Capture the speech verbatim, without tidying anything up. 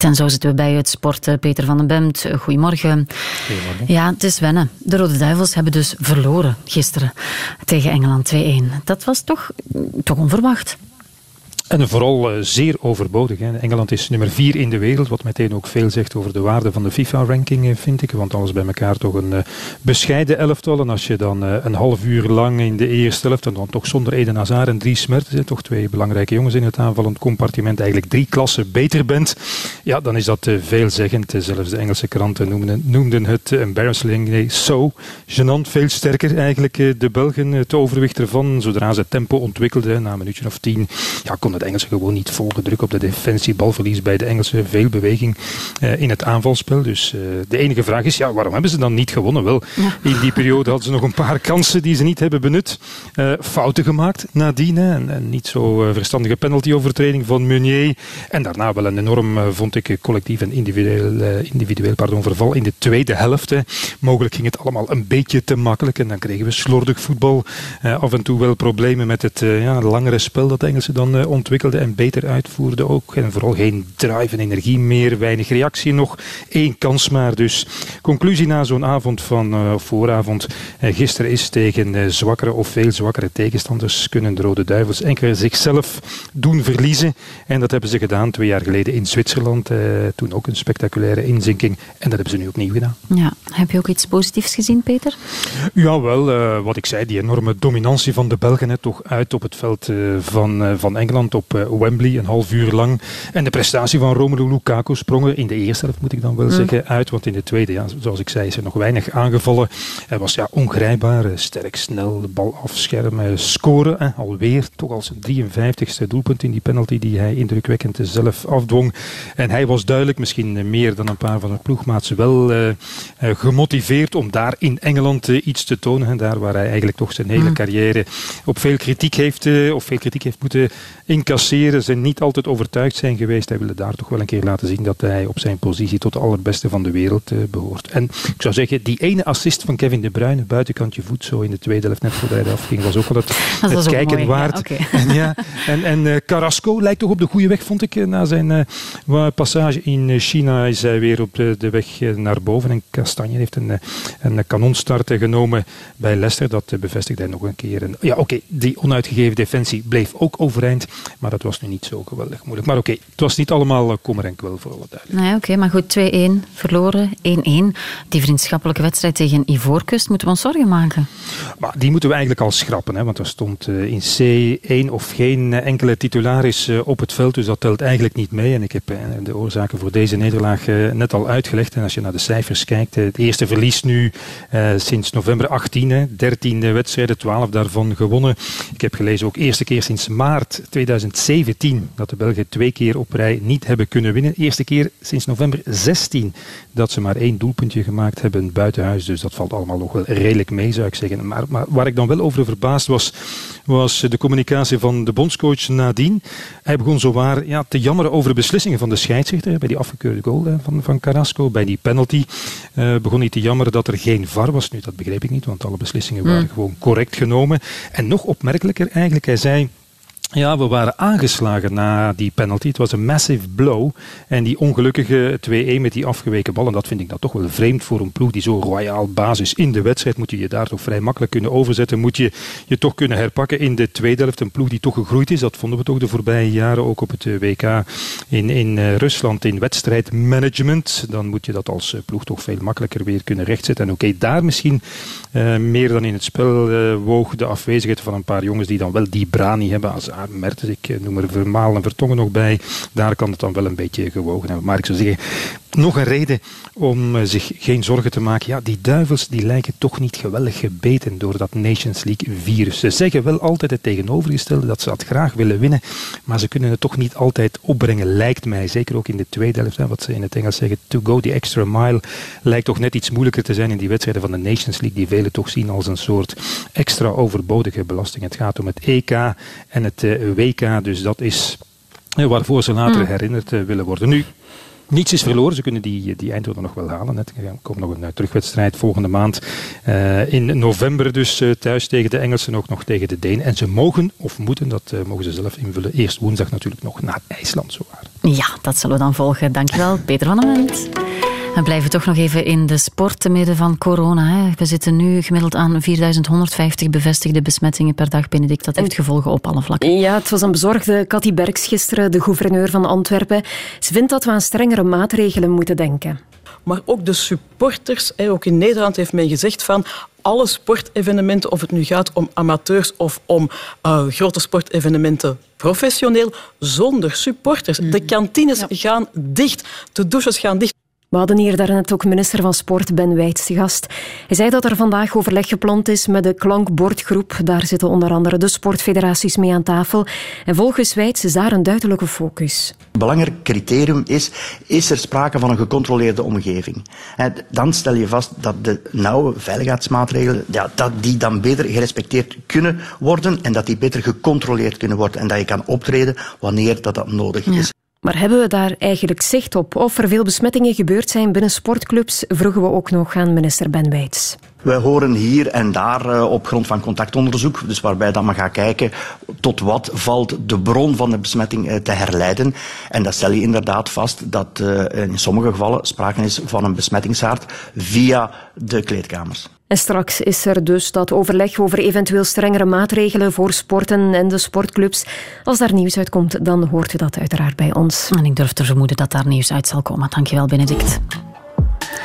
En zo zitten we bij het sport. Peter van den Bemt, goedemorgen. Goedemorgen. Ja, het is wennen. De Rode Duivels hebben dus verloren gisteren tegen Engeland twee-één. Dat was toch, toch onverwacht. En vooral uh, zeer overbodig. Hè. Engeland is nummer vier in de wereld, wat meteen ook veel zegt over de waarde van de FIFA-ranking, uh, vind ik. Want alles bij elkaar toch een uh, bescheiden elftal. En als je dan uh, een half uur lang in de eerste helft, en dan toch zonder Eden Hazard en Dries Mertens, toch twee belangrijke jongens in het aanvallend compartiment, eigenlijk drie klassen beter bent, ja, dan is dat uh, veelzeggend. Uh, zelfs de Engelse kranten noemden, noemden het uh, embarrassingly so. Gênant, veel sterker eigenlijk uh, de Belgen. Het overwicht ervan, zodra ze tempo ontwikkelden, na een minuutje of tien, ja, kon de Engelsen gewoon niet volgen. Druk op de defensie, balverlies bij de Engelsen, veel beweging uh, in het aanvalspel. Dus uh, de enige vraag is, ja, waarom hebben ze dan niet gewonnen? Wel, ja. In die periode hadden ze nog een paar kansen die ze niet hebben benut. Uh, fouten gemaakt nadien. Hè, en, en niet zo uh, verstandige penalty-overtreding van Meunier. En daarna wel een enorm, uh, vond ik, collectief en individueel, uh, individueel pardon, verval in de tweede helft. Hè. Mogelijk ging het allemaal een beetje te makkelijk. En dan kregen we slordig voetbal. Uh, af en toe wel problemen met het uh, ja, langere spel dat de Engelsen dan uh, ontwikkelde en beter uitvoerde ook. En vooral geen drive en energie meer, weinig reactie nog. Eén kans maar. Dus conclusie na zo'n avond van uh, vooravond uh, gisteren is tegen uh, zwakkere of veel zwakkere tegenstanders kunnen de Rode Duivels enkel zichzelf doen verliezen. En dat hebben ze gedaan twee jaar geleden in Zwitserland. Uh, toen ook een spectaculaire inzinking. En dat hebben ze nu opnieuw gedaan. Ja. Heb je ook iets positiefs gezien, Peter? Ja, wel. Uh, wat ik zei, die enorme dominantie van de Belgen, hè, toch uit op het veld uh, van, uh, van Engeland op uh, Wembley, een half uur lang. En de prestatie van Romelu Lukaku sprongen in de eerste helft, moet ik dan wel mm. zeggen, uit. Want in de tweede, ja, zoals ik zei, is er nog weinig aangevallen. Hij was ja, ongrijpbaar, sterk, snel, de bal afschermen, scoren. Hè, alweer, toch al zijn drieënvijftigste doelpunt in die penalty die hij indrukwekkend zelf afdwong. En hij was duidelijk, misschien meer dan een paar van de ploegmaats, wel uh, uh, gemotiveerd om daar in Engeland uh, iets te tonen. Hè, daar waar hij eigenlijk toch zijn hele mm. carrière op veel kritiek heeft, uh, of veel kritiek heeft moeten incasseren. Ze niet altijd overtuigd zijn geweest. Hij wilde daar toch wel een keer laten zien dat hij op zijn positie tot de allerbeste van de wereld uh, behoort. En ik zou zeggen, die ene assist van Kevin De Bruyne, buitenkantje voet, zo in de tweede helft net voordat hij afging, was ook wel het, het was kijken mooi, waard. Ja, okay. En, ja, en, en uh, Carrasco lijkt toch op de goede weg, vond ik. Uh, na zijn uh, passage in China is hij weer op de, de weg uh, naar boven. En Kastanje heeft een, uh, een kanonstart uh, genomen bij Leicester. Dat uh, bevestigde hij nog een keer. En, ja, oké, okay, die onuitgegeven defensie bleef ook overeind. Maar dat was nu niet zo geweldig moeilijk. Maar oké, okay, het was niet allemaal uh, kommer en kwel voor alle duidelijkheid. Nee, oké, okay, maar goed, twee-één verloren, één-één. Die vriendschappelijke wedstrijd tegen Ivoorkust, moeten we ons zorgen maken? Maar die moeten we eigenlijk al schrappen, hè, want er stond uh, in C één of geen uh, enkele titularis uh, op het veld, dus dat telt eigenlijk niet mee. En ik heb uh, de oorzaken voor deze nederlaag uh, net al uitgelegd. En als je naar de cijfers kijkt, uh, het eerste verlies nu uh, sinds november achttien, hè, dertien wedstrijden, twaalf daarvan gewonnen. Ik heb gelezen ook eerste keer sinds maart tweeduizend zeventien dat de Belgen twee keer op rij niet hebben kunnen winnen. Eerste keer sinds november zestien dat ze maar één doelpuntje gemaakt hebben buitenhuis. Dus dat valt allemaal nog wel redelijk mee, zou ik zeggen. Maar, maar waar ik dan wel over verbaasd was, was de communicatie van de bondscoach nadien. Hij begon zowaar ja, te jammeren over de beslissingen van de scheidsrechter bij die afgekeurde goal hè, van, van Carrasco, bij die penalty. Uh, begon hij te jammeren dat er geen V A R was. Nu, dat begreep ik niet, want alle beslissingen waren mm. gewoon correct genomen. En nog opmerkelijker eigenlijk, hij zei... Ja, we waren aangeslagen na die penalty. Het was een massive blow. En die ongelukkige twee-één met die afgeweken bal. En dat vind ik dan toch wel vreemd voor een ploeg die zo royaal basis in de wedstrijd. Moet je je daar toch vrij makkelijk kunnen overzetten. Moet je je toch kunnen herpakken in de tweede helft. Een ploeg die toch gegroeid is. Dat vonden we toch de voorbije jaren ook op het W K in, in uh, Rusland in wedstrijdmanagement. Dan moet je dat als uh, ploeg toch veel makkelijker weer kunnen rechtzetten. En oké, okay, daar misschien uh, meer dan in het spel uh, woog de afwezigheid van een paar jongens die dan wel die brani hebben als Mertens, ik noem er Vermaelen en Vertongen nog bij. Daar kan het dan wel een beetje gewogen hebben. Maar ik zou zeggen, nog een reden om zich geen zorgen te maken. Ja, die duivels die lijken toch niet geweldig gebeten door dat Nations League virus. Ze zeggen wel altijd het tegenovergestelde, dat ze dat graag willen winnen, maar ze kunnen het toch niet altijd opbrengen, lijkt mij. Zeker ook in de tweede helft, wat ze in het Engels zeggen, to go the extra mile, lijkt toch net iets moeilijker te zijn in die wedstrijden van de Nations League, die velen toch zien als een soort extra overbodige belasting. Het gaat om het E K en het W K, dus dat is waarvoor ze later herinnerd willen worden. Nu, Niets is verloren, ze kunnen die, die eindronde nog wel halen. Net. Er komt nog een terugwedstrijd volgende maand uh, in november dus uh, thuis tegen de Engelsen, ook nog tegen de Denen. En ze mogen, of moeten, dat uh, mogen ze zelf invullen, eerst woensdag natuurlijk nog naar IJsland zowaar. Ja, dat zullen we dan volgen. Dankjewel, Peter van den Wendt. We blijven toch nog even in de sport te midden van corona. Hè. We zitten nu gemiddeld aan vierduizend honderdvijftig bevestigde besmettingen per dag. Benedict, dat heeft gevolgen op alle vlakken. Ja, het was een bezorgde Cathy Berks gisteren, de gouverneur van Antwerpen. Ze vindt dat we aan strengere maatregelen moeten denken. Maar ook de supporters, ook in Nederland heeft men gezegd van alle sportevenementen, of het nu gaat om amateurs of om uh, grote sportevenementen professioneel, zonder supporters. De kantines ja. gaan dicht, de douches gaan dicht. We hadden hier daarnet ook minister van Sport Ben Wijts te gast. Hij zei dat er vandaag overleg gepland is met de klankbordgroep. Daar zitten onder andere de sportfederaties mee aan tafel. En volgens Wijts is daar een duidelijke focus. Een belangrijk criterium is, is er sprake van een gecontroleerde omgeving? Dan stel je vast dat de nauwe veiligheidsmaatregelen, ja, dat die dan beter gerespecteerd kunnen worden en dat die beter gecontroleerd kunnen worden en dat je kan optreden wanneer dat, dat nodig is. Ja. Maar hebben we daar eigenlijk zicht op? Of er veel besmettingen gebeurd zijn binnen sportclubs, vroegen we ook nog aan minister Ben Wijts. Wij horen hier en daar uh, op grond van contactonderzoek, dus waarbij dan men gaat kijken tot wat valt de bron van de besmetting uh, te herleiden. En dan stel je inderdaad vast dat uh, in sommige gevallen sprake is van een besmettingshaard via de kleedkamers. En straks is er dus dat overleg over eventueel strengere maatregelen voor sporten en de sportclubs. Als daar nieuws uitkomt, dan hoort u dat uiteraard bij ons. En ik durf te vermoeden dat daar nieuws uit zal komen. Dankjewel, Benedict.